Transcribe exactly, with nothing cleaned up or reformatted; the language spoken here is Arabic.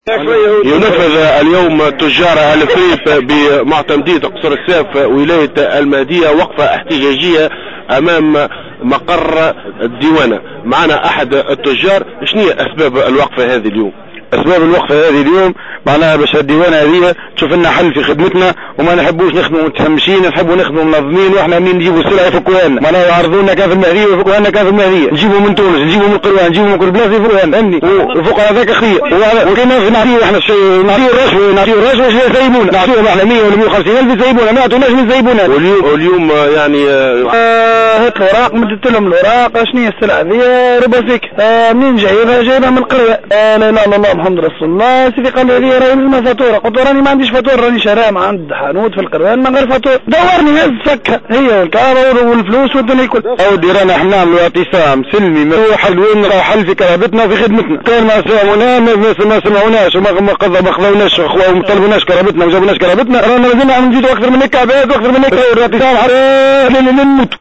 ينفذ اليوم تجار الفريب بمعتمدية قصر الساف ولاية المهدية وقفة احتجاجية امام مقر الديوانة. معنا احد التجار، شنو هي اسباب الوقفة هذه اليوم؟ اسباب الوقفه هذه اليوم معناها باش الديوانه هذه تشوف لنا حل في خدمتنا، وما نحبوش نخدموا متهمشين، نحبوا نخدموا منظمين، واحنا منين نجيبوا السلعه يفكوها لنا، معناها يعرضوا لنا كان في المهديه ويفكوها لنا كان في المهديه، نجيبوا من تونس، نجيبوا من القروان، نجيبوا من كل بلاصه يفكوها لنا، فهمني؟ وفوق هذاك خير، وكنا نعطيو احنا الشيء، نعطيو الرشوه، نعطيو الرشوه باش يسيبونا، نعطيوهم احنا مية ولا مية وخمسين ألف يسيبونا، ما يعطوناش من يسيبونا. واليوم واليوم يعني هات الاوراق، مدت لهم الاوراق، شنو هي السلعه هذه؟ ربا فيك منين جايبها؟ جايبها من القروه. لا اله الا الله محمد رسول الله. سيدي قال لي هذه راهي لازمها فاتوره، قلت له راني ما عنديش فاتوره، راني شاريها مع عند حانوت في القروان من غير فاتوره. دورني هز سكها هي والكهرباء والفلوس والدنيا كل. اودي رانا احنا نعملوا اعتصام سلمي مفتوح حلوين، راه حل في كرامتنا وفي خدمتنا. كان ما سمعونا ما سمعوناش وما ما خذوناش وما طلبوناش كرامتنا وما جابوناش كرامتنا، رانا مازلنا نزيدوا اكثر من هيك عباد واكثر من هيك اعتصام حتى نموتوا.